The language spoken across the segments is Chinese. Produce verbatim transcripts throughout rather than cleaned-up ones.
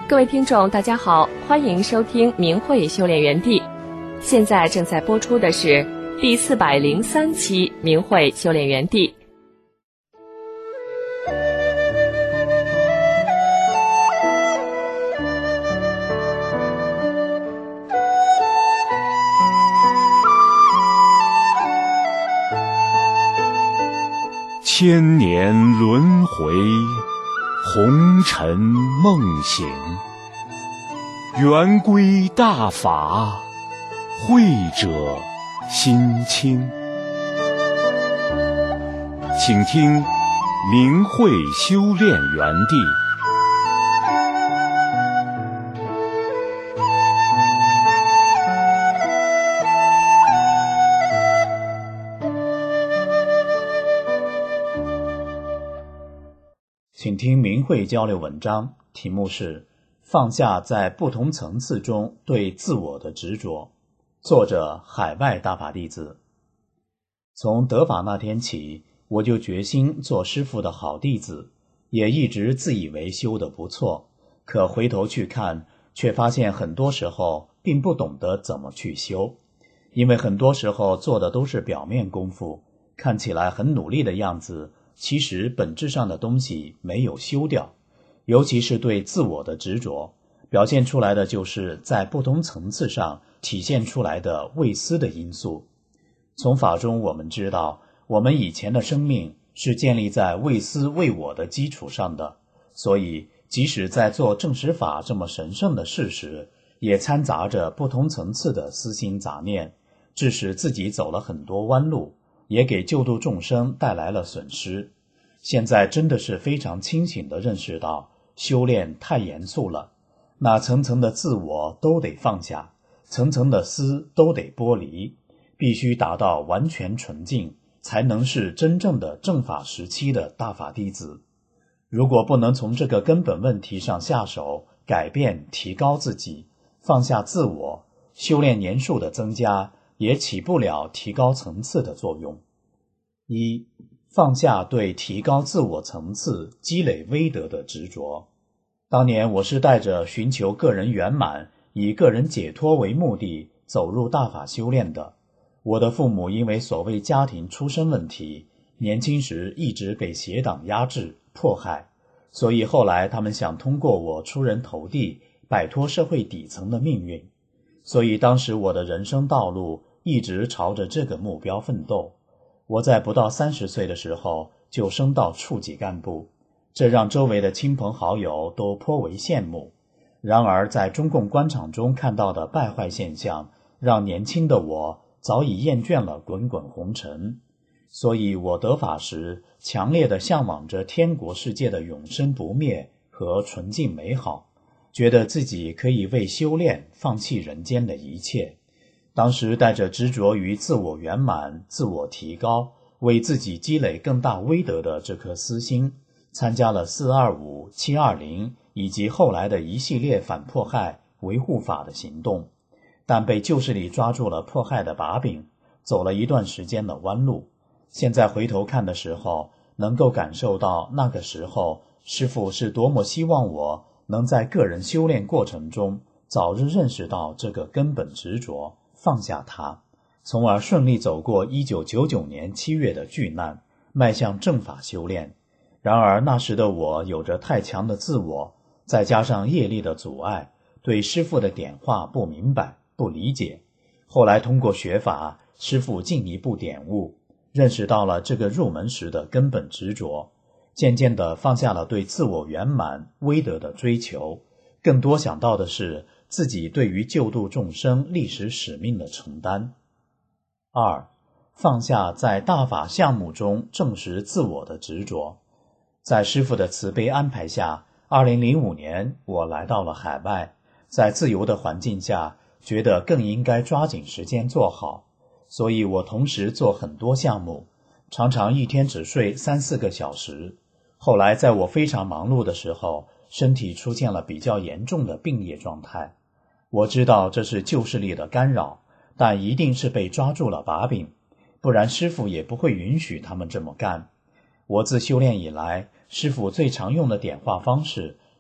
各位听众大家好，欢迎收听明慧修炼园地。现在正在播出的是第四百零三期明慧修炼园地。 千年轮回，红尘梦醒，圆规大法，慧者心清。请听明慧修炼园地。 请听明慧交流文章，题目是放下在不同层次中对自我的执着，作者海外大法弟子。从得法那天起，我就决心做师父的好弟子，也一直自以为修得不错，可回头去看，却发现很多时候并不懂得怎么去修，因为很多时候做的都是表面功夫，看起来很努力的样子，其实本质上的东西没有修掉，尤其是对自我的执着，表现出来的就是在不同层次上体现出来的未思的因素。从法中我们知道，我们以前的生命是建立在未思未我的基础上的，所以即使在做正实法这么神圣的事时，也掺杂着不同层次的私心杂念，致使自己走了很多弯路，也给救度众生带来了损失。现在真的是非常清醒地认识到，修炼太严肃了，那层层的自我都得放下，层层的私都得剥离，必须达到完全纯净，才能是真正的正法时期的大法弟子。如果不能从这个根本问题上下手，改变提高自己，放下自我，修炼年数的增加也起不了提高层次的作用。一、放下对提高自我层次、积累威德的执着。当年我是带着寻求个人圆满、以个人解脱为目的走入大法修炼的。我的父母因为所谓家庭出身问题，年轻时一直被邪党压制、迫害，所以后来他们想通过我出人头地，摆脱社会底层的命运。所以当时我的人生道路一直朝着这个目标奋斗。我在不到三十岁的时候就升到处级干部，这让周围的亲朋好友都颇为羡慕。然而在中共官场中看到的败坏现象，让年轻的我早已厌倦了滚滚红尘。所以我得法时，强烈地向往着天国世界的永生不灭和纯净美好，觉得自己可以为修炼放弃人间的一切。当时带着执着于自我圆满、自我提高，为自己积累更大威德的这颗私心，参加了四二五、七二零以及后来的一系列反迫害、维护法的行动，但被旧势力抓住了迫害的把柄，走了一段时间的弯路。现在回头看的时候，能够感受到那个时候师父是多么希望我能在个人修炼过程中早日认识到这个根本执着，放下它，从而顺利走过一九九九年七月的巨难，迈向正法修炼。然而那时的我有着太强的自我，再加上业力的阻碍，对师父的点化不明白、不理解。后来通过学法，师父进一步点悟，认识到了这个入门时的根本执着，渐渐地放下了对自我圆满、威德的追求，更多想到的是自己对于救度众生历史使命的承担。二、放下在大法项目中证实自我的执着。在师父的慈悲安排下，二零零五年我来到了海外，在自由的环境下，觉得更应该抓紧时间做好，所以我同时做很多项目，常常一天只睡三四个小时。后来在我非常忙碌的时候，身体出现了比较严重的病业状态。我知道这是旧势力的干扰，但一定是被抓住了把柄，不然师父也不会允许他们这么干。我自修炼以来，师父最常用的点化方式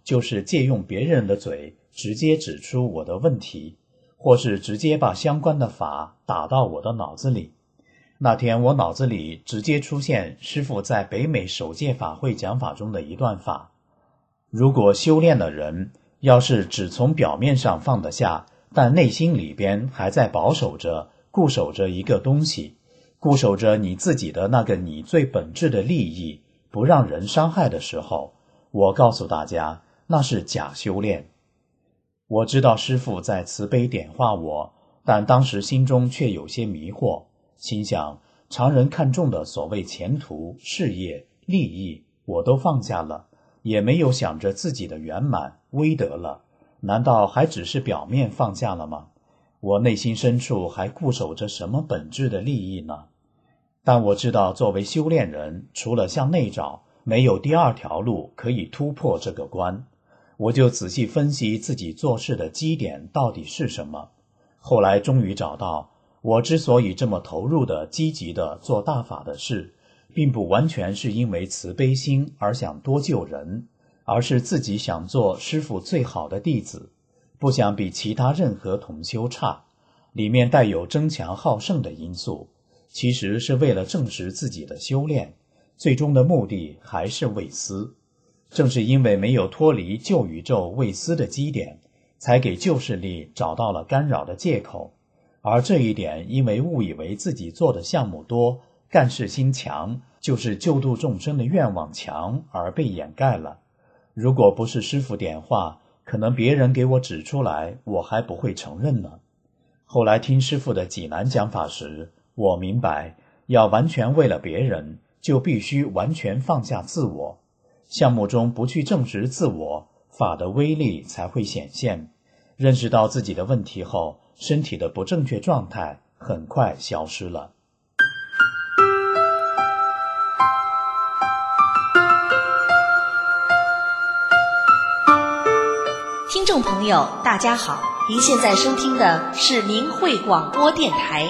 就是借用别人的嘴直接指出我的问题，或是直接把相关的法打到我的脑子里。那天我脑子里直接出现师父在北美首届法会讲法中的一段法：如果修炼的人要是只从表面上放得下，但内心里边还在保守着、固守着一个东西，固守着你自己的那个你最本质的利益，不让人伤害的时候，我告诉大家，那是假修炼。我知道师父在慈悲点化我，但当时心中却有些迷惑，心想常人看重的所谓前途、事业、利益，我都放下了，也没有想着自己的圆满、威德了，难道还只是表面放下了吗？我内心深处还固守着什么本质的利益呢？但我知道作为修炼人，除了向内找，没有第二条路可以突破这个关。我就仔细分析自己做事的基点到底是什么。后来终于找到，我之所以这么投入的、积极的做大法的事，并不完全是因为慈悲心而想多救人，而是自己想做师父最好的弟子，不想比其他任何同修差，里面带有争强好胜的因素，其实是为了证实自己的修炼，最终的目的还是为私。正是因为没有脱离旧宇宙为私的基点，才给旧势力找到了干扰的借口，而这一点因为误以为自己做的项目多，干事心强，就是救度众生的愿望强而被掩盖了。如果不是师父点化，可能别人给我指出来，我还不会承认呢。后来听师父的济南讲法时，我明白，要完全为了别人，就必须完全放下自我。项目中不去证实自我，法的威力才会显现。认识到自己的问题后，身体的不正确状态很快消失了。 听众朋友，大家好，您现在收听的是明慧广播电台。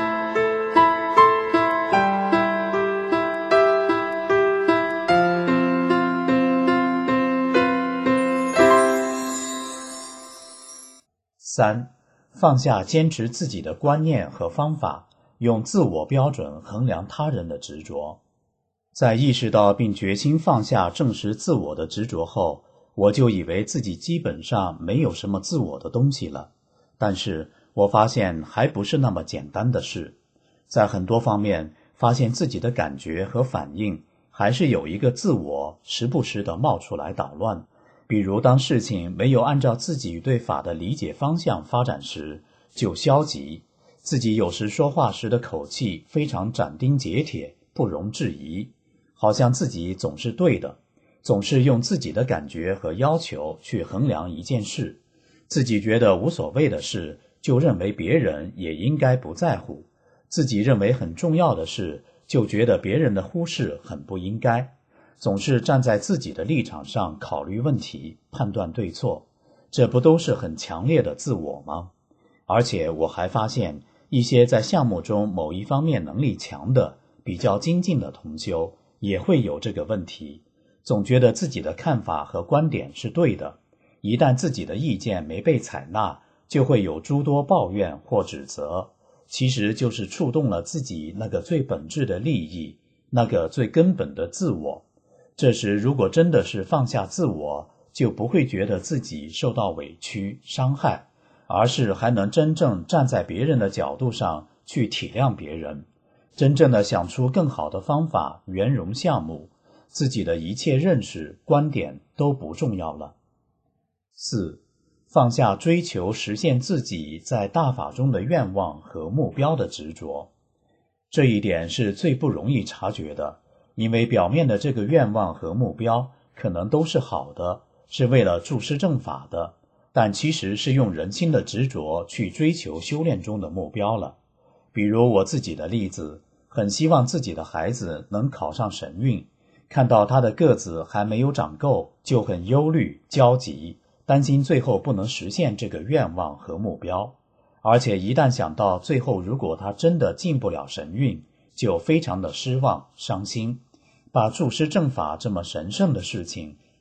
三、放下坚持自己的观念和方法，用自我标准衡量他人的执着。在意识到并决心放下证实自我的执着后，我就以为自己基本上没有什么自我的东西了。但是我发现还不是那么简单的事，在很多方面发现自己的感觉和反应还是有一个自我时不时地冒出来捣乱。比如当事情没有按照自己对法的理解方向发展时，就消极，自己有时说话时的口气非常斩钉截铁，不容置疑，好像自己总是对的，总是用自己的感觉和要求去衡量一件事，自己觉得无所谓的事，就认为别人也应该不在乎，自己认为很重要的事，就觉得别人的忽视很不应该。总是站在自己的立场上考虑问题，判断对错，这不都是很强烈的自我吗？而且我还发现，一些在项目中某一方面能力强的、比较精进的同修，也会有这个问题，总觉得自己的看法和观点是对的，一旦自己的意见没被采纳，就会有诸多抱怨或指责，其实就是触动了自己那个最本质的利益，那个最根本的自我。这时如果真的是放下自我，就不会觉得自己受到委屈、伤害，而是还能真正站在别人的角度上去体谅别人，真正的想出更好的方法圆融项目，自己的一切认识、观点都不重要了。四、放下追求实现自己在大法中的愿望和目标的执着。这一点是最不容易察觉的，因为表面的这个愿望和目标可能都是好的，是为了助师正法的，但其实是用人心的执着去追求修炼中的目标了。比如我自己的例子，很希望自己的孩子能考上神韵，看到他的个子还没有长够，就很忧虑、焦急，担心最后不能实现这个愿望和目标。而且一旦想到最后如果他真的进不了神韵，就非常的失望、伤心，把助师正法这么神圣的事情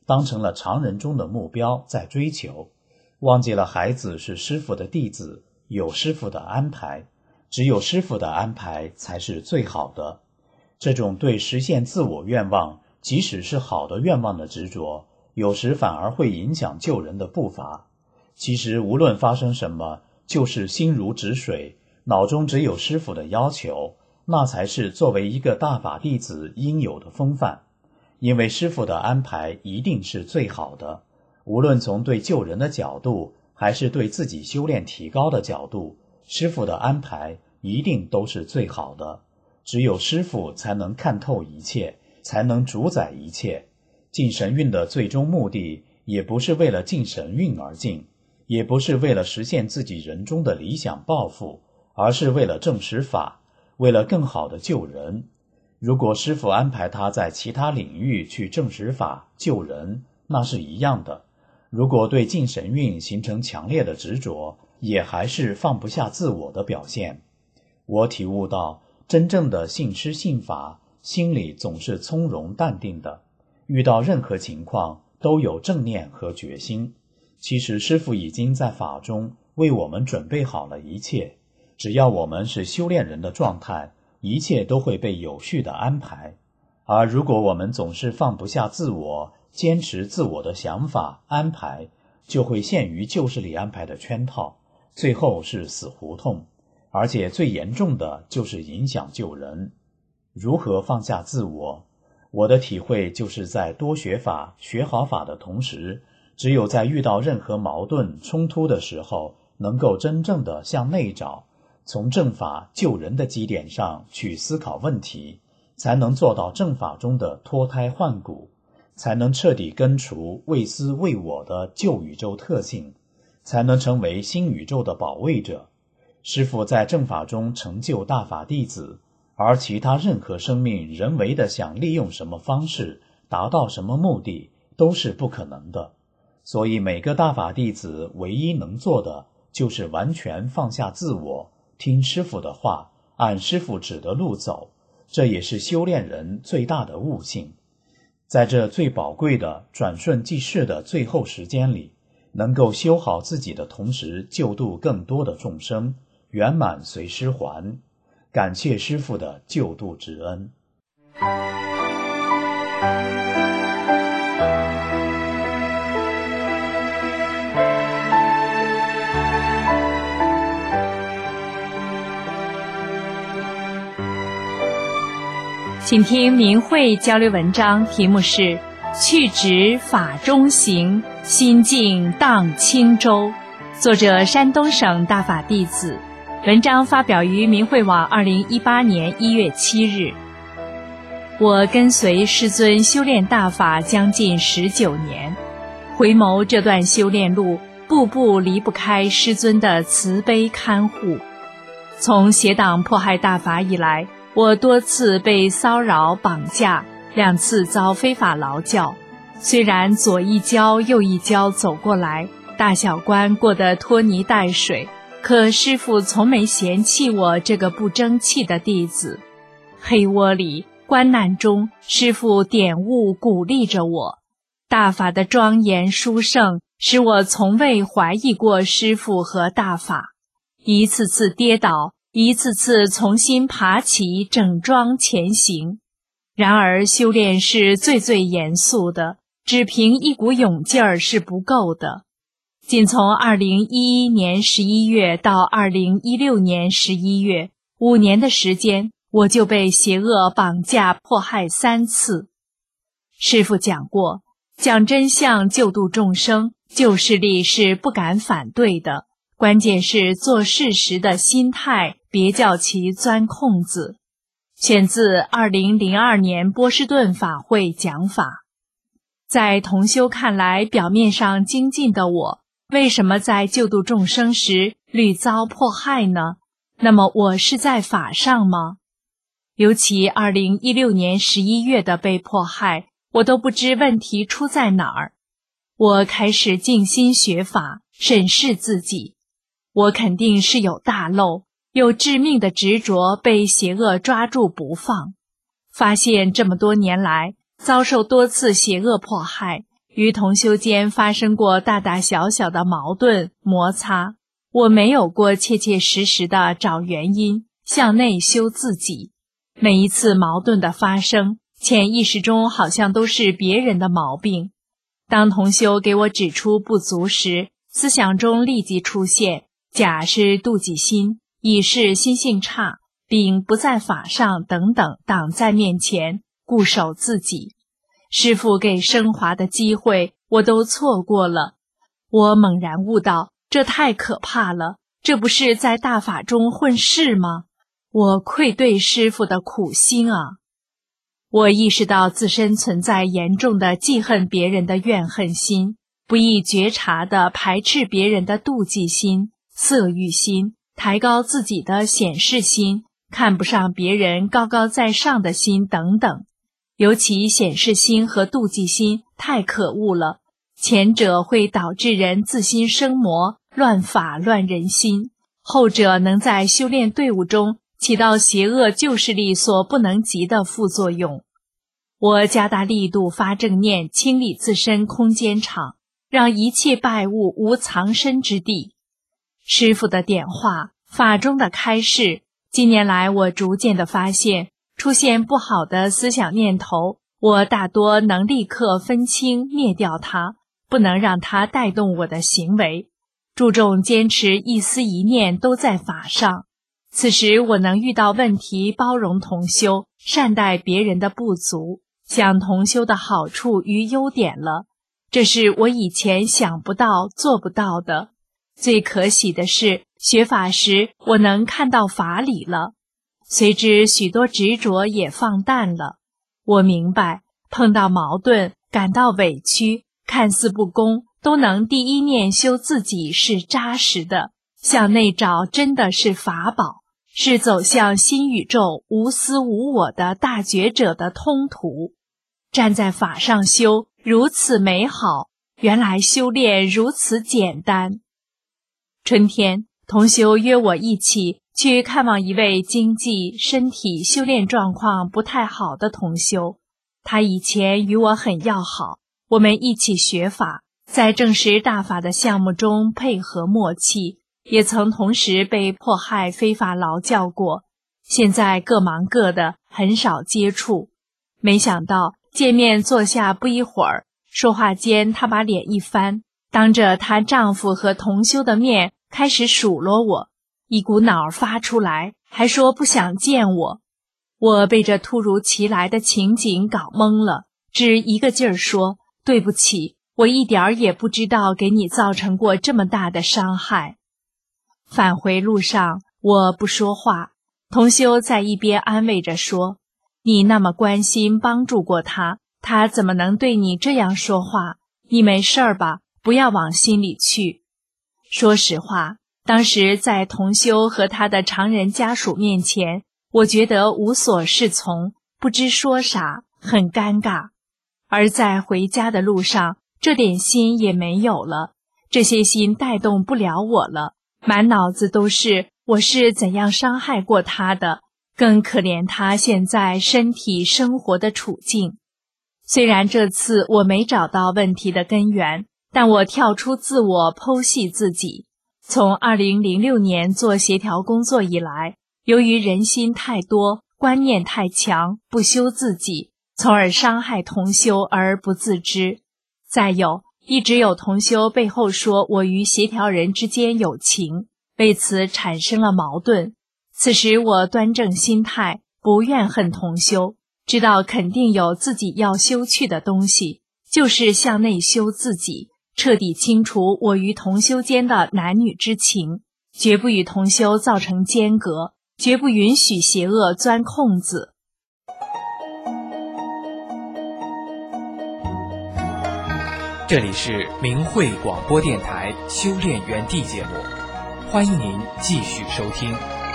当成了常人中的目标在追求，忘记了孩子是师父的弟子，有师父的安排，只有师父的安排才是最好的。这种对实现自我愿望，即使是好的愿望的执着，有时反而会影响救人的步伐。其实无论发生什么，就是心如止水，脑中只有师父的要求，那才是作为一个大法弟子应有的风范。因为师父的安排一定是最好的，无论从对救人的角度，还是对自己修炼提高的角度，师父的安排一定都是最好的。只有师父才能看透一切，才能主宰一切。进神韵的最终目的，也不是为了进神韵而进，也不是为了实现自己人中的理想抱负，而是为了证实法，为了更好的救人。如果师父安排他在其他领域去证实法救人，那是一样的。如果对进神韵形成强烈的执着，也还是放不下自我的表现。我体悟到，真正的信师信法，心里总是从容淡定的，遇到任何情况都有正念和决心。其实师父已经在法中为我们准备好了一切，只要我们是修炼人的状态，一切都会被有序的安排。而如果我们总是放不下自我，坚持自我的想法安排，就会陷于旧势力安排的圈套，最后是死胡同，而且最严重的就是影响救人。如何放下自我？我的体会就是在多学法学好法的同时，只有在遇到任何矛盾冲突的时候，能够真正的向内找，从正法救人的基点上去思考问题，才能做到正法中的脱胎换骨，才能彻底根除为私为我的旧宇宙特性，才能成为新宇宙的保卫者。师父在正法中成就大法弟子，而其他任何生命人为的想利用什么方式达到什么目的，都是不可能的。所以每个大法弟子唯一能做的，就是完全放下自我，听师父的话，按师父指的路走，这也是修炼人最大的悟性。在这最宝贵的转瞬即逝的最后时间里，能够修好自己的同时，救度更多的众生，圆满随师还。感谢师父的救度之恩。 请听明慧交流文章，题目是去执法中行，心境荡轻舟，作者山东省大法弟子。文章发表于明慧网二零一八年一月七日。我跟随师尊修炼大法将近十九年，回眸这段修炼路，步步离不开师尊的慈悲看护。从邪党迫害大法以来，我多次被骚扰绑架，两次遭非法劳教。虽然左一跤右一跤走过来，大小关过得拖泥带水，可师父从没嫌弃我这个不争气的弟子。黑窝里关难中，师父点悟鼓励着我。大法的庄严殊胜，使我从未怀疑过师父和大法。一次次跌倒，一次次重新爬起，整装前行。然而修炼是最最严肃的，只凭一股勇劲儿是不够的。仅从二零一一年十一月到二零一六年十一月，五年的时间，我就被邪恶绑架迫害三次。师父讲过，讲真相救度众生，旧势力是不敢反对的，关键是做事时的心态，别叫其钻空子。选自二零零二年波士顿法会讲法。在同修看来，表面上精进的我，为什么在救度众生时屡遭迫害呢？那么我是在法上吗？尤其二零一六年十一月的被迫害，我都不知问题出在哪儿。我开始静心学法，审视自己。我肯定是有大漏，有致命的执着被邪恶抓住不放。发现这么多年来，遭受多次邪恶迫害， 与同修间发生过大大小小的矛盾摩擦，我没有过切切实实的找原因，向内修自己。每一次矛盾的发生，潜意识中好像都是别人的毛病。当同修给我指出不足时，思想中立即出现甲是妒忌心，乙是心性差，丙不在法上等等挡在面前，固守自己。师父给升华的机会我都错过了。我猛然悟到，这太可怕了，这不是在大法中混世吗？我愧对师父的苦心啊！我意识到自身存在严重的记恨别人的怨恨心，不易觉察的排斥别人的妒忌心、色欲心，抬高自己的显示心，看不上别人高高在上的心等等。尤其显示心和妒忌心太可恶了，前者会导致人自心生魔，乱法乱人心，后者能在修炼队伍中起到邪恶旧势力所不能及的副作用。我加大力度发正念，清理自身空间场，让一切败物无藏身之地。师父的点化，法中的开示，近年来我逐渐地发现，出现不好的思想念头，我大多能立刻分清灭掉它，不能让它带动我的行为，注重坚持一思一念都在法上。此时我能遇到问题，包容同修，善待别人的不足，想同修的好处与优点了，这是我以前想不到做不到的。最可喜的是，学法时我能看到法理了，随之许多执着也放淡了。我明白，碰到矛盾，感到委屈，看似不公，都能第一念修自己是扎实的，向内找真的是法宝，是走向新宇宙无私无我的大觉者的通途。站在法上修，如此美好，原来修炼如此简单。春天，同修约我一起去看望一位经济、身体、修炼状况不太好的同修。他以前与我很要好，我们一起学法，在证实大法的项目中配合默契，也曾同时被迫害非法劳教过。现在各忙各的，很少接触。没想到见面坐下不一会儿，说话间她把脸一翻，当着她丈夫和同修的面开始数落我，一股脑发出来，还说不想见我。我被这突如其来的情景搞懵了，只一个劲儿说，对不起，我一点儿也不知道给你造成过这么大的伤害。返回路上，我不说话，同修在一边安慰着说，你那么关心帮助过他，他怎么能对你这样说话？你没事儿吧？不要往心里去。说实话，当时在同修和他的常人家属面前，我觉得无所适从，不知说啥，很尴尬。而在回家的路上，这点心也没有了，这些心带动不了我了，满脑子都是我是怎样伤害过他的，更可怜他现在身体生活的处境。虽然这次我没找到问题的根源，但我跳出自我剖析自己。从二零零六年做协调工作以来，由于人心太多，观念太强，不修自己，从而伤害同修而不自知。再有，一直有同修背后说我与协调人之间有情，为此产生了矛盾。此时我端正心态，不怨恨同修，知道肯定有自己要修去的东西，就是向内修自己，彻底清除我与同修间的男女之情，绝不与同修造成间隔，绝不允许邪恶钻空子。 这里是明慧广播电台修炼园地节目，欢迎您继续收听。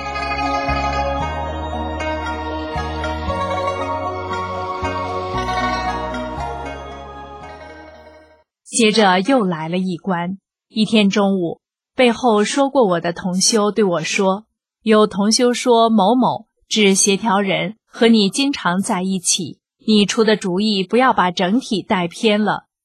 接着又来了一关。一天中午，背后说过我的同修对我说，有同修说某某指协调人和你经常在一起，你出的主意不要把整体带偏了。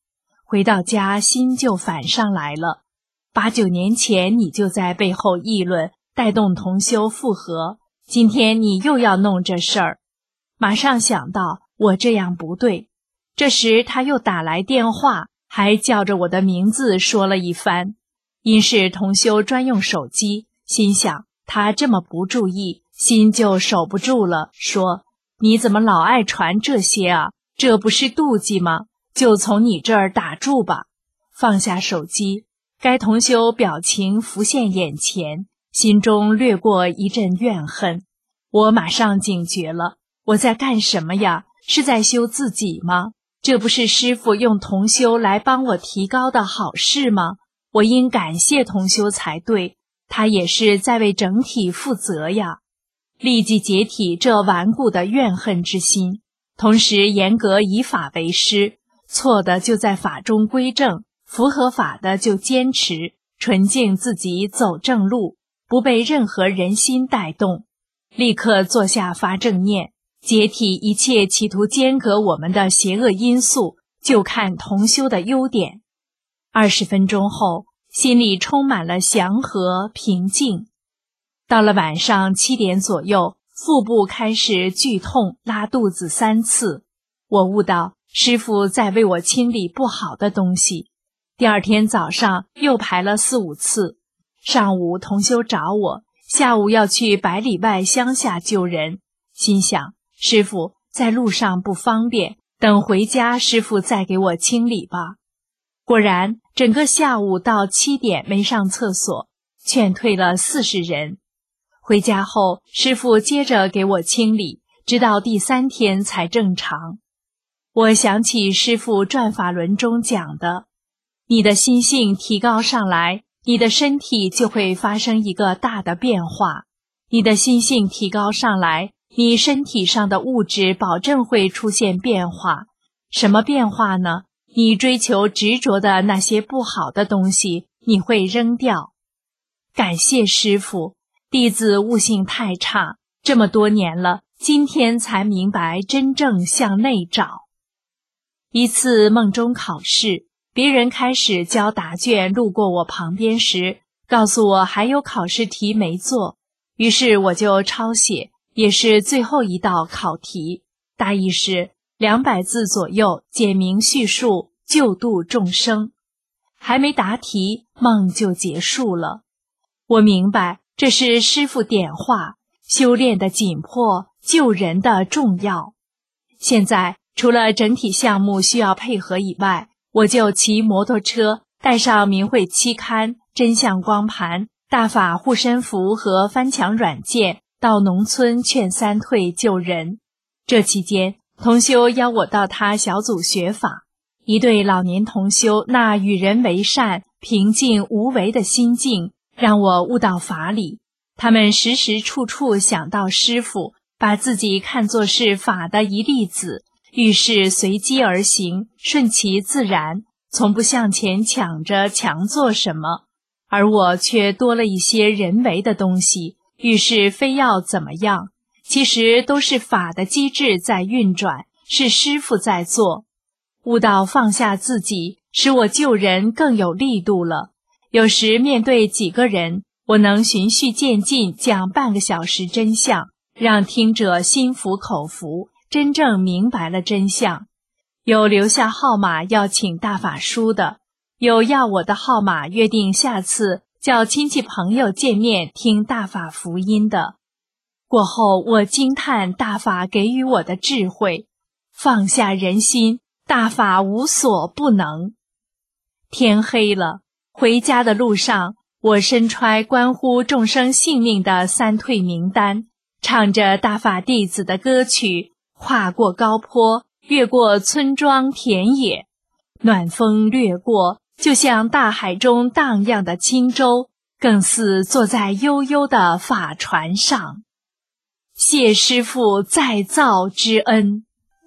回到家心就烦上来了。八九年前你就在背后议论，带动同修复合，今天你又要弄这事儿。马上想到我这样不对，这时他又打来电话，还叫着我的名字说了一番。因是同修专用手机，心想他这么不注意，心就守不住了，说你怎么老爱传这些啊？这不是妒忌吗？就从你这儿打住吧。放下手机，该同修表情浮现眼前，心中掠过一阵怨恨。我马上警觉了，我在干什么呀？是在修自己吗？这不是师父用同修来帮我提高的好事吗？我应感谢同修才对，他也是在为整体负责呀。立即解体这顽固的怨恨之心，同时严格以法为师，错的就在法中归正，符合法的就坚持，纯净自己走正路，不被任何人心带动。立刻坐下发正念，解体一切企图间隔我们的邪恶因素，就看同修的优点。二十分钟后，心里充满了祥和平静。到了晚上七点左右，腹部开始剧痛，拉肚子三次。我悟到师父在为我清理不好的东西。第二天早上又排了四五次。上午同修找我，下午要去百里外乡下救人。心想师父在路上不方便，等回家师父再给我清理吧。果然整个下午到七点没上厕所，劝退了四十人。回家后师父接着给我清理，直到第三天才正常。我想起师父转法轮中讲的，你的心性提高上来，你的身体就会发生一个大的变化。你的心性提高上来，你身体上的物质保证会出现变化。什么变化呢？你追求执着的那些不好的东西，你会扔掉。感谢师父，弟子悟性太差，这么多年了，今天才明白真正向内找。一次梦中考试，别人开始交答卷，路过我旁边时，告诉我还有考试题没做，于是我就抄写，也是最后一道考题，大意是两百字左右，简明叙述，救度众生。还没答题，梦就结束了。我明白这是师父点化，修炼的紧迫，救人的重要。现在除了整体项目需要配合以外，我就骑摩托车，带上明慧期刊、真相光盘、大法护身符和翻墙软件，到农村劝三退救人。这期间同修邀我到他小组学法，一对老年同修那与人为善、平静无为的心境，让我悟到法理。他们时时处处想到师父，把自己看作是法的一粒子，遇事随机而行，顺其自然，从不向前抢着强做什么。而我却多了一些人为的东西，遇事非要怎么样，其实都是法的机制在运转，是师父在做。悟到放下自己，使我救人更有力度了。有时面对几个人，我能循序渐进讲半个小时真相，让听者心服口服，真正明白了真相。有留下号码要请大法书的，有要我的号码约定下次叫亲戚朋友见面听大法福音的。过后我惊叹大法给予我的智慧，放下人心，大法无所不能。天黑了，回家的路上，我身揣关乎众生性命的三退名单，唱着大法弟子的歌曲，跨过高坡，越过村庄田野，暖风掠过，就像大海中荡漾的轻舟，更似坐在悠悠的法船上。谢师父再造之恩。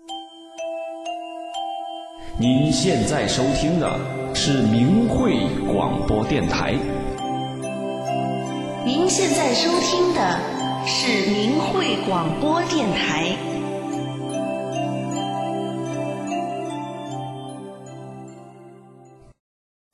您现在收听的是明慧广播电台。 您现在收听的是明慧广播电台。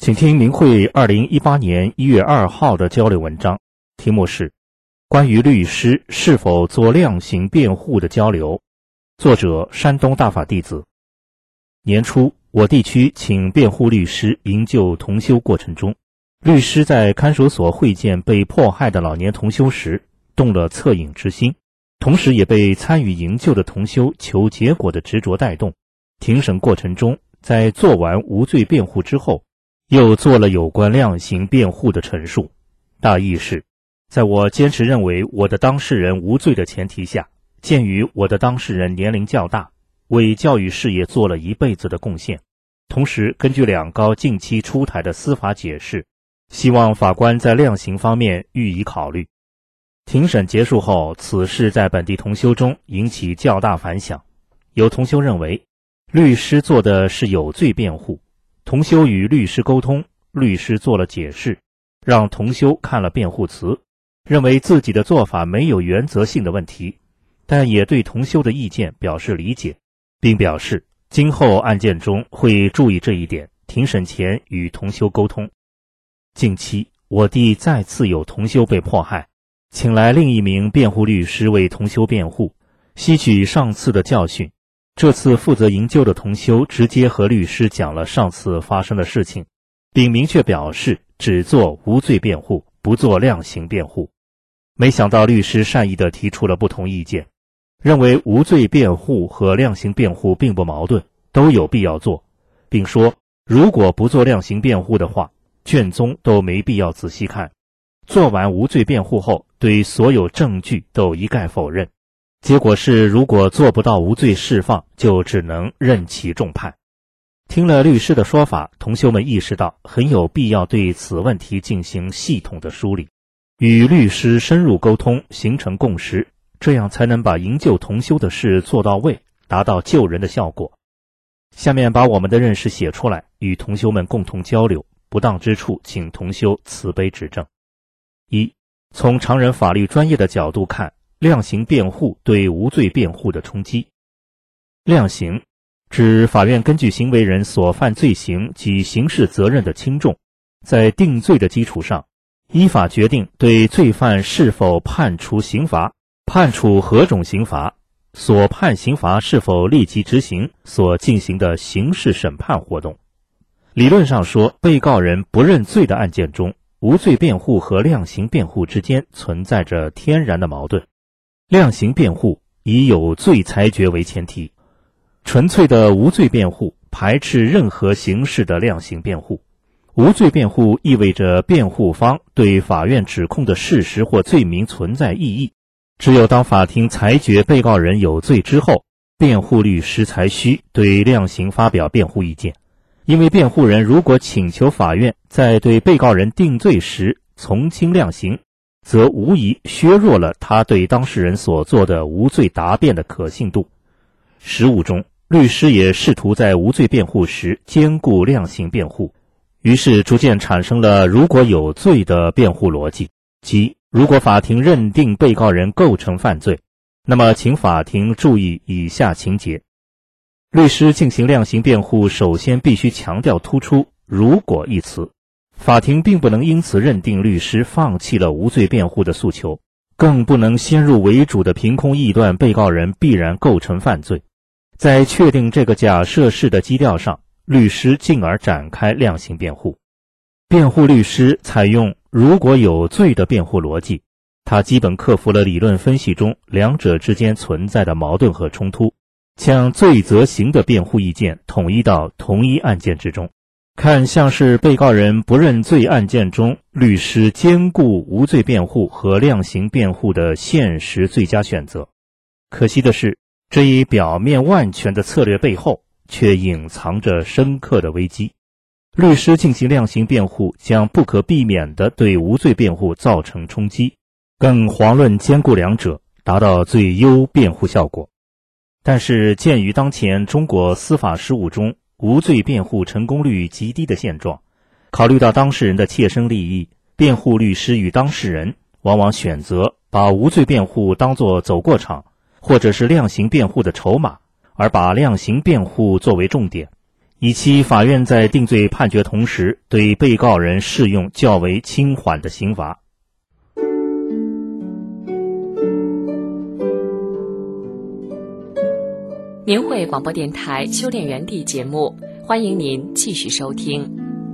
请听明慧二零一八年一月二号的交流文章，题目是关于律师是否做量刑辩护的交流，作者山东大法弟子。年初，我地区请辩护律师营救同修过程中，律师在看守所会见被迫害的老年同修时，动了恻隐之心，同时也被参与营救的同修求结果的执着带动。庭审过程中，在做完无罪辩护之后，又做了有关量刑辩护的陈述。大意是，在我坚持认为我的当事人无罪的前提下，鉴于我的当事人年龄较大，为教育事业做了一辈子的贡献，同时根据两高近期出台的司法解释，希望法官在量刑方面予以考虑。庭审结束后，此事在本地同修中引起较大反响。有同修认为，律师做的是有罪辩护，同修与律师沟通，律师做了解释，让同修看了辩护词，认为自己的做法没有原则性的问题，但也对同修的意见表示理解，并表示今后案件中会注意这一点，庭审前与同修沟通。近期，我地再次有同修被迫害，请来另一名辩护律师为同修辩护，吸取上次的教训。这次负责营救的同修直接和律师讲了上次发生的事情，并明确表示只做无罪辩护，不做量刑辩护。没想到律师善意地提出了不同意见，认为无罪辩护和量刑辩护并不矛盾，都有必要做，并说如果不做量刑辩护的话，卷宗都没必要仔细看。做完无罪辩护后，对所有证据都一概否认。结果是，如果做不到无罪释放，就只能任其重判。听了律师的说法，同修们意识到很有必要对此问题进行系统的梳理，与律师深入沟通，形成共识，这样才能把营救同修的事做到位，达到救人的效果。下面把我们的认识写出来，与同修们共同交流，不当之处请同修慈悲指正。一、从常人法律专业的角度看，量刑辩护对无罪辩护的冲击。量刑指法院根据行为人所犯罪行及刑事责任的轻重，在定罪的基础上，依法决定对罪犯是否判处刑罚，判处何种刑罚，所判刑罚是否立即执行所进行的刑事审判活动。理论上说，被告人不认罪的案件中，无罪辩护和量刑辩护之间存在着天然的矛盾。量刑辩护以有罪裁决为前提，纯粹的无罪辩护排斥任何形式的量刑辩护。无罪辩护意味着辩护方对法院指控的事实或罪名存在异议，只有当法庭裁决被告人有罪之后，辩护律师才需对量刑发表辩护意见。因为辩护人如果请求法院在对被告人定罪时从轻量刑，则无疑削弱了他对当事人所做的无罪答辩的可信度。实务中，律师也试图在无罪辩护时兼顾量刑辩护，于是逐渐产生了如果有罪的辩护逻辑，即如果法庭认定被告人构成犯罪，那么请法庭注意以下情节。律师进行量刑辩护，首先必须强调突出如果一词，法庭并不能因此认定律师放弃了无罪辩护的诉求，更不能先入为主的凭空臆断被告人必然构成犯罪。在确定这个假设式的基调上，律师进而展开量刑辩护。辩护律师采用如果有罪的辩护逻辑，他基本克服了理论分析中两者之间存在的矛盾和冲突，将罪责刑的辩护意见统一到同一案件之中，看像是被告人不认罪案件中，律师兼顾无罪辩护和量刑辩护的现实最佳选择。可惜的是，这一表面万全的策略背后，却隐藏着深刻的危机。律师进行量刑辩护，将不可避免地对无罪辩护造成冲击，更遑论兼顾两者，达到最优辩护效果。但是鉴于当前中国司法实务中无罪辩护成功率极低的现状，考虑到当事人的切身利益，辩护律师与当事人往往选择把无罪辩护当作走过场，或者是量刑辩护的筹码，而把量刑辩护作为重点。 以期法院在定罪判决同时，对被告人适用较为轻缓的刑罚。 明慧广播电台修炼园地节目，欢迎您继续收听。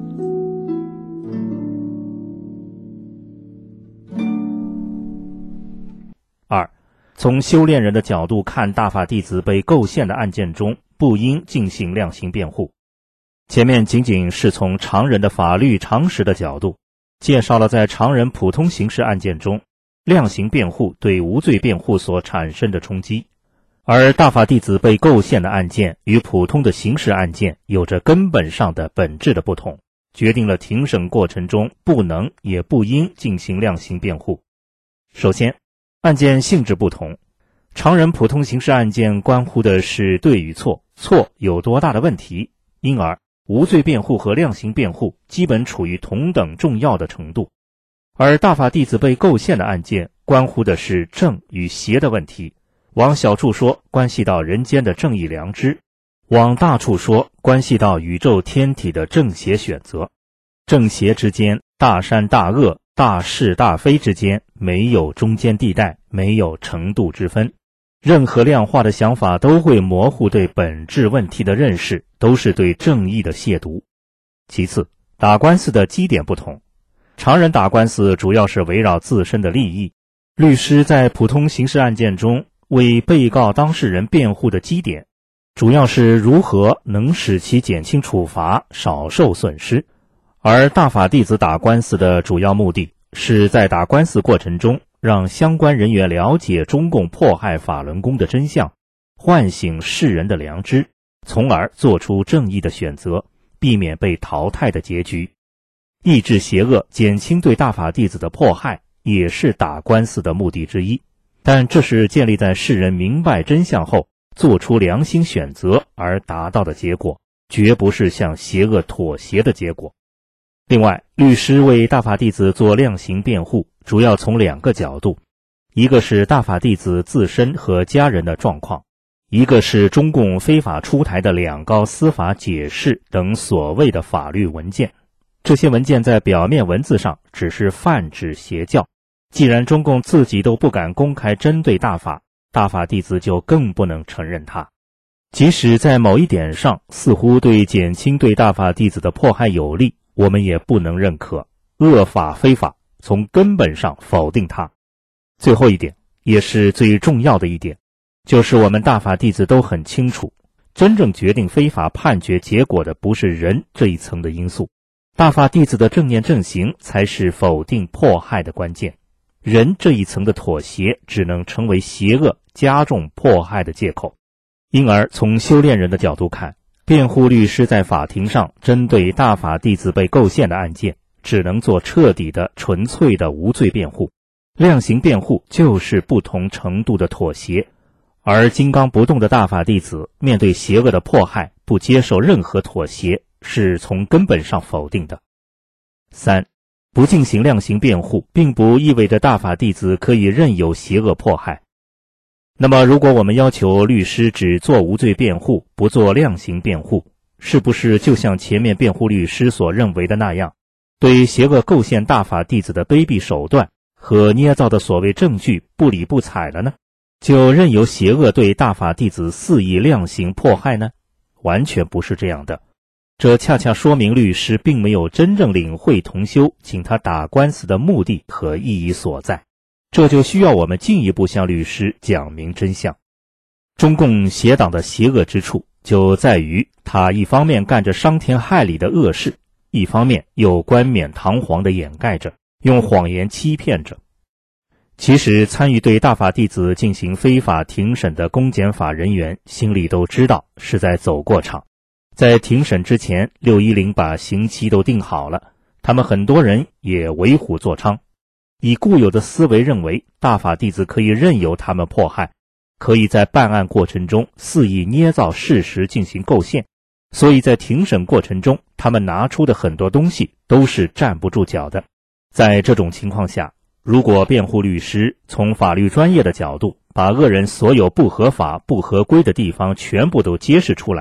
二，从修炼人的角度看大法弟子被构陷的案件中，不应进行量刑辩护。前面仅仅是从常人的法律常识的角度，介绍了在常人普通刑事案件中，量刑辩护对无罪辩护所产生的冲击。而大法弟子被构陷的案件与普通的刑事案件有着根本上的本质的不同，决定了庭审过程中不能也不应进行量刑辩护。首先，案件性质不同，常人普通刑事案件关乎的是对与错，错有多大的问题，因而无罪辩护和量刑辩护基本处于同等重要的程度。而大法弟子被构陷的案件关乎的是正与邪的问题，往小处说关系到人间的正义良知，往大处说关系到宇宙天体的正邪选择。正邪之间，大善大恶，大是大非之间，没有中间地带，没有程度之分。任何量化的想法都会模糊对本质问题的认识，都是对正义的亵渎。其次，打官司的基点不同，常人打官司主要是围绕自身的利益，律师在普通刑事案件中为被告当事人辩护的基点，主要是如何能使其减轻处罚，少受损失。而大法弟子打官司的主要目的是在打官司过程中让相关人员了解中共迫害法轮功的真相，唤醒世人的良知，从而做出正义的选择，避免被淘汰的结局。抑制邪恶，减轻对大法弟子的迫害，也是打官司的目的之一。但这是建立在世人明白真相后做出良心选择而达到的结果，绝不是向邪恶妥协的结果。另外，律师为大法弟子做量刑辩护，主要从两个角度，一个是大法弟子自身和家人的状况，一个是中共非法出台的两高司法解释等所谓的法律文件。这些文件在表面文字上只是泛指邪教，既然中共自己都不敢公开针对大法，大法弟子就更不能承认它。即使在某一点上似乎对减轻对大法弟子的迫害有利，我们也不能认可，恶法非法，从根本上否定它。最后一点，也是最重要的一点，就是我们大法弟子都很清楚，真正决定非法判决结果的不是人这一层的因素，大法弟子的正念正行才是否定迫害的关键。人这一层的妥协只能成为邪恶加重迫害的借口。因而从修炼人的角度看，辩护律师在法庭上针对大法弟子被构陷的案件，只能做彻底的纯粹的无罪辩护，量刑辩护就是不同程度的妥协。而金刚不动的大法弟子面对邪恶的迫害，不接受任何妥协，是从根本上否定的。三，不进行量刑辩护，并不意味着大法弟子可以任由邪恶迫害。那么如果我们要求律师只做无罪辩护，不做量刑辩护，是不是就像前面辩护律师所认为的那样，对邪恶构陷大法弟子的卑鄙手段和捏造的所谓证据不理不睬了呢？就任由邪恶对大法弟子肆意量刑迫害呢？完全不是这样的。这恰恰说明律师并没有真正领会同修请他打官司的目的和意义所在，这就需要我们进一步向律师讲明真相。中共邪党的邪恶之处就在于，他一方面干着伤天害理的恶事，一方面又冠冕堂皇地掩盖着，用谎言欺骗着。其实参与对大法弟子进行非法庭审的公检法人员心里都知道是在走过场。在庭审之前，六一零把刑期都定好了，他们很多人也为虎作伥，以固有的思维认为大法弟子可以任由他们迫害，可以在办案过程中肆意捏造事实进行构陷，所以在庭审过程中他们拿出的很多东西都是站不住脚的。在这种情况下，如果辩护律师从法律专业的角度把恶人所有不合法不合规的地方全部都揭示出来，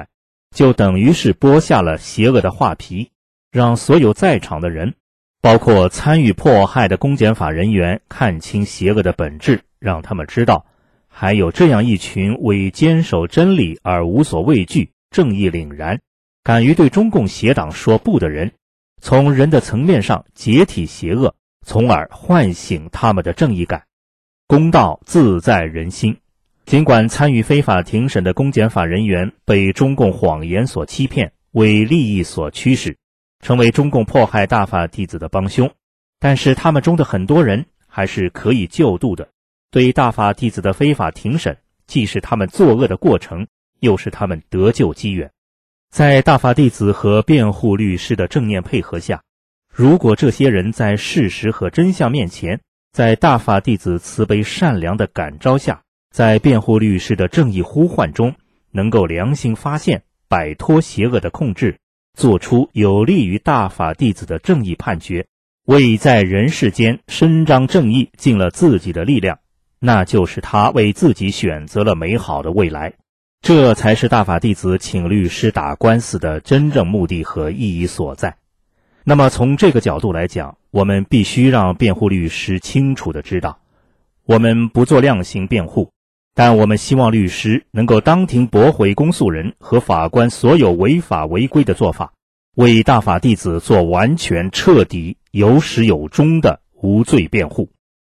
就等于是剥下了邪恶的画皮，让所有在场的人，包括参与迫害的公检法人员，看清邪恶的本质，让他们知道还有这样一群为坚守真理而无所畏惧、正义凛然、敢于对中共邪党说不的人，从人的层面上解体邪恶，从而唤醒他们的正义感。公道自在人心。尽管参与非法庭审的公检法人员被中共谎言所欺骗，为利益所驱使，成为中共迫害大法弟子的帮凶，但是他们中的很多人还是可以救度的。对大法弟子的非法庭审，既是他们作恶的过程，又是他们得救机缘。在大法弟子和辩护律师的正念配合下，如果这些人在事实和真相面前，在大法弟子慈悲善良的感召下，在辩护律师的正义呼唤中，能够良心发现，摆脱邪恶的控制，做出有利于大法弟子的正义判决，为在人世间伸张正义尽了自己的力量，那就是他为自己选择了美好的未来。这才是大法弟子请律师打官司的真正目的和意义所在。那么从这个角度来讲，我们必须让辩护律师清楚地知道，我们不做量刑辩护，但我们希望律师能够当庭驳回公诉人和法官所有违法违规的做法，为大法弟子做完全彻底有始有终的无罪辩护。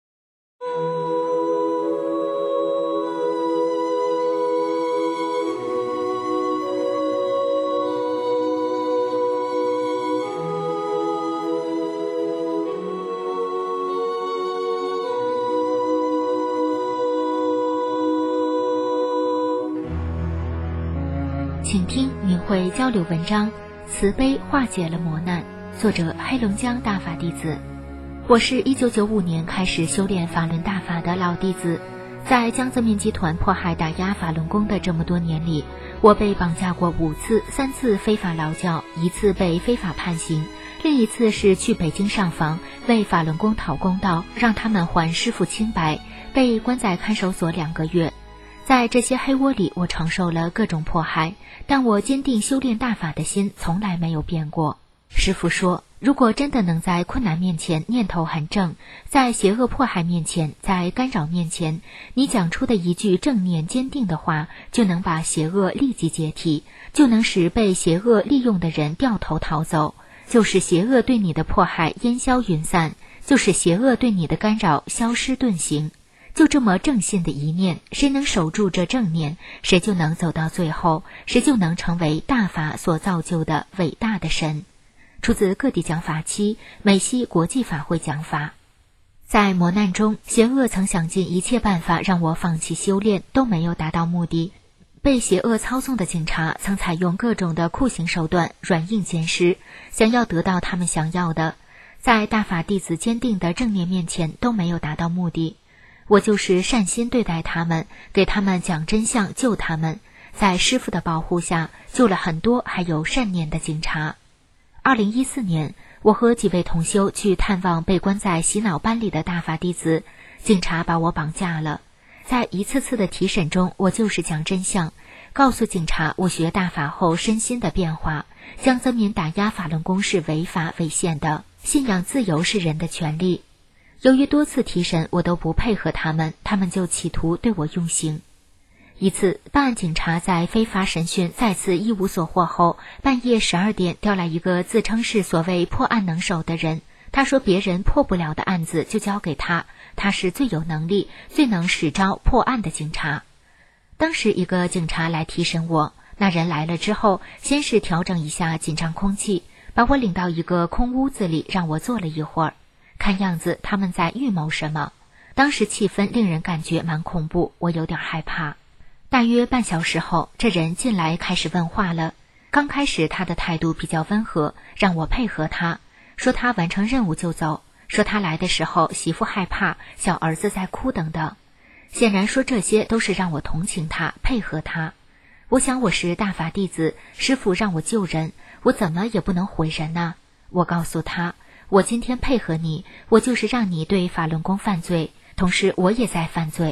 请听明慧交流文章，慈悲化解了磨难，作者黑龙江大法弟子。我是一九九五年开始修炼法轮大法的老弟子，在江泽民集团迫害打压法轮功的这么多年里，我被绑架过五次，三次非法劳教，一次被非法判刑，另一次是去北京上访，为法轮功讨公道，让他们还师父清白，被关在看守所两个月。在这些黑窝里，我承受了各种迫害，但我坚定修炼大法的心从来没有变过。师父说，如果真的能在困难面前念头很正，在邪恶迫害面前，在干扰面前，你讲出的一句正念坚定的话，就能把邪恶立即解体，就能使被邪恶利用的人掉头逃走，就是邪恶对你的迫害烟消云散，就是邪恶对你的干扰消失遁形。就这么正信的一念，谁能守住这正念，谁就能走到最后，谁就能成为大法所造就的伟大的神。出自各地讲法期美西国际法会讲法。在磨难中，邪恶曾想尽一切办法让我放弃修炼，都没有达到目的。被邪恶操纵的警察曾采用各种的酷刑手段，软硬兼施，想要得到他们想要的，在大法弟子坚定的正念面前都没有达到目的。我就是善心对待他们，给他们讲真相，救他们，在师父的保护下救了很多还有善念的警察。二零一四年，我和几位同修去探望被关在洗脑班里的大法弟子，警察把我绑架了。在一次次的提审中，我就是讲真相，告诉警察我学大法后身心的变化，江泽民打压法轮功是违法违宪的，信仰自由是人的权利。由于多次提审我都不配合他们，他们就企图对我用刑。一次，办案警察在非法审讯再次一无所获后，半夜十二点调来一个自称是所谓破案能手的人，他说别人破不了的案子就交给他，他是最有能力、最能使招破案的警察。当时一个警察来提审我，那人来了之后，先是调整一下紧张空气，把我领到一个空屋子里，让我坐了一会儿。看样子他们在预谋什么，当时气氛令人感觉蛮恐怖，我有点害怕。大约半小时后，这人进来开始问话了。刚开始他的态度比较温和，让我配合他，说他完成任务就走，说他来的时候媳妇害怕，小儿子在哭等等。显然说这些都是让我同情他，配合他。我想我是大法弟子，师父让我救人，我怎么也不能毁人呢？我告诉他，我今天配合你，我就是让你对法轮功犯罪，同时我也在犯罪。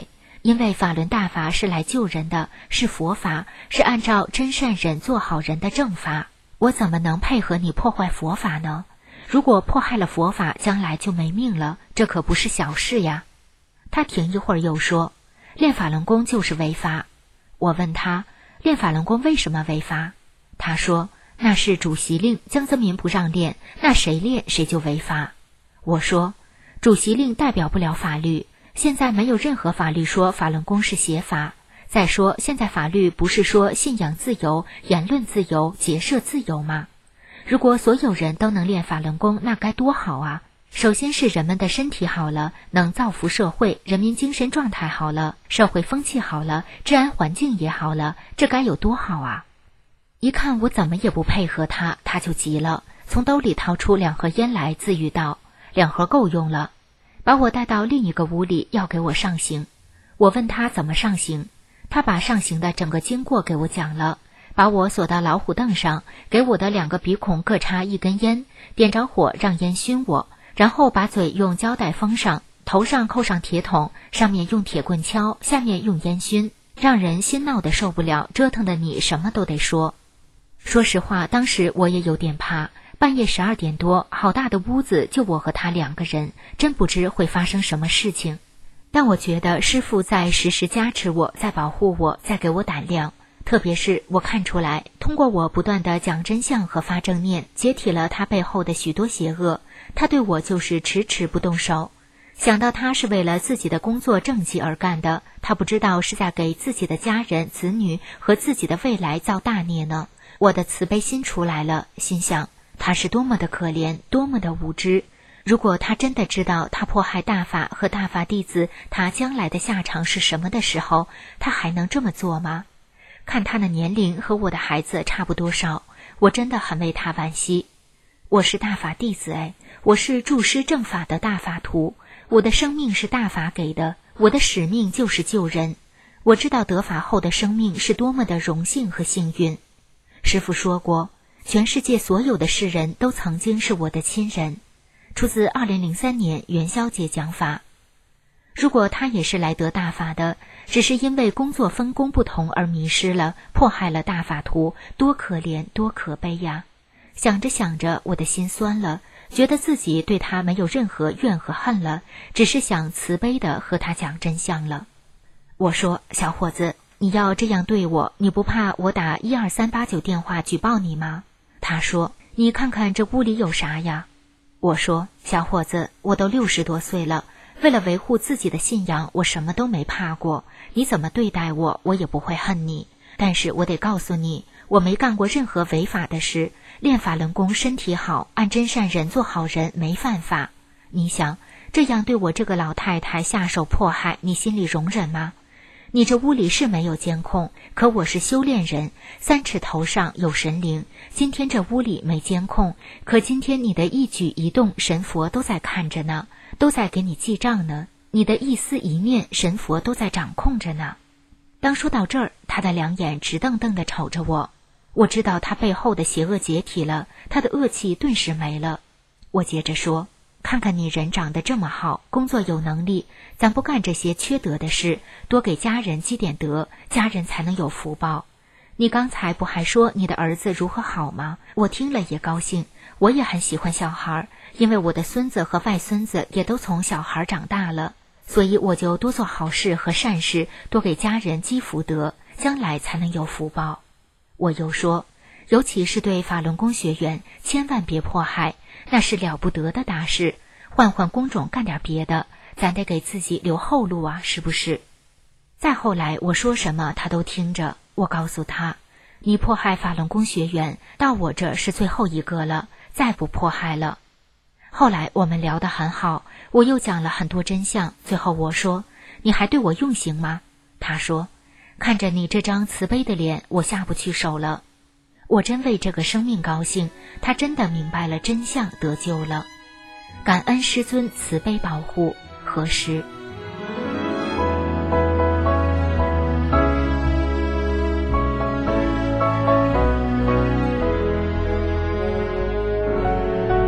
因为法轮大法是来救人的，是佛法，是按照真善忍做好人的正法，我怎么能配合你破坏佛法呢？如果迫害了佛法，将来就没命了，这可不是小事呀。他停一会儿又说，练法轮功就是违法。我问他，练法轮功为什么违法？他说，那是主席令，江泽民不让练，那谁练谁就违法。我说，主席令代表不了法律，现在没有任何法律说法轮功是邪法。再说，现在法律不是说信仰自由、言论自由、结社自由吗？如果所有人都能练法轮功，那该多好啊！首先是人们的身体好了，能造福社会，人民精神状态好了，社会风气好了，治安环境也好了，这该有多好啊！一看我怎么也不配合他，他就急了，从兜里掏出两盒烟来，自语道，两盒够用了，把我带到另一个屋里，要给我上刑。我问他怎么上刑，他把上刑的整个经过给我讲了，把我锁到老虎凳上，给我的两个鼻孔各插一根烟，点着火让烟熏我，然后把嘴用胶带封上，头上扣上铁桶，上面用铁棍敲，下面用烟熏，让人心闹得受不了，折腾的你什么都得说。说实话，当时我也有点怕，半夜十二点多，好大的屋子，就我和他两个人，真不知会发生什么事情。但我觉得师父在时时加持我，在保护我，在给我胆量。特别是我看出来，通过我不断的讲真相和发正念，解体了他背后的许多邪恶，他对我就是迟迟不动手。想到他是为了自己的工作政绩而干的，他不知道是在给自己的家人、子女和自己的未来造大孽呢。我的慈悲心出来了，心想他是多么的可怜，多么的无知。如果他真的知道他迫害大法和大法弟子，他将来的下场是什么的时候，他还能这么做吗？看他的年龄和我的孩子差不多少，我真的很为他惋惜。我是大法弟子哎，我是助师正法的大法徒，我的生命是大法给的，我的使命就是救人。我知道得法后的生命是多么的荣幸和幸运。师父说过，全世界所有的世人都曾经是我的亲人。出自二零零三年元宵节讲法。如果他也是来得大法的，只是因为工作分工不同而迷失了，迫害了大法徒，多可怜，多可悲呀！想着想着，我的心酸了，觉得自己对他没有任何怨和恨了，只是想慈悲地和他讲真相了。我说，小伙子，你要这样对我，你不怕我打一二三八九电话举报你吗？他说，你看看这屋里有啥呀？我说，小伙子，我都六十多岁了，为了维护自己的信仰，我什么都没怕过，你怎么对待我，我也不会恨你。但是我得告诉你，我没干过任何违法的事，练法轮功身体好，按真善忍做好人，没犯法。你想，这样对我这个老太太下手迫害，你心里容忍吗？你这屋里是没有监控，可我是修炼人，三尺头上有神灵。今天这屋里没监控，可今天你的一举一动，神佛都在看着呢，都在给你记账呢。你的一丝一念，神佛都在掌控着呢。当说到这儿，他的两眼直瞪瞪地瞅着我。我知道他背后的邪恶解体了，他的恶气顿时没了。我接着说，看看你人长得这么好，工作有能力，咱不干这些缺德的事，多给家人积点德，家人才能有福报。你刚才不还说你的儿子如何好吗？我听了也高兴，我也很喜欢小孩，因为我的孙子和外孙子也都从小孩长大了，所以我就多做好事和善事，多给家人积福德，将来才能有福报。我又说，尤其是对法轮功学员，千万别迫害，那是了不得的大事，换换工种干点别的，咱得给自己留后路啊，是不是？再后来我说什么他都听着，我告诉他，你迫害法轮功学员，到我这是最后一个了，再不迫害了。后来我们聊得很好，我又讲了很多真相，最后我说，你还对我用刑吗？他说，看着你这张慈悲的脸，我下不去手了。我真为这个生命高兴，他真的明白了真相，得救了。感恩师尊慈悲保护，何时？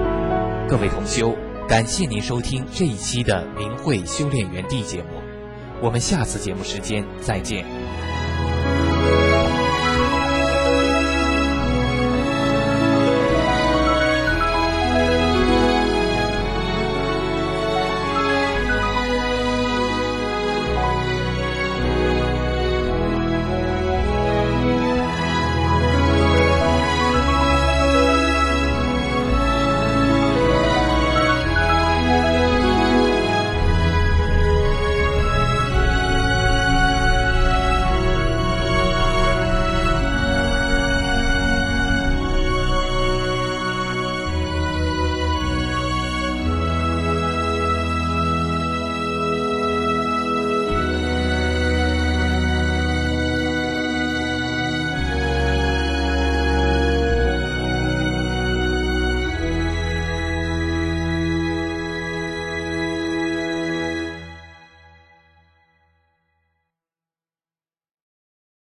各位同修，感谢您收听这一期的明慧修炼园地节目。 我们下次节目时间再见。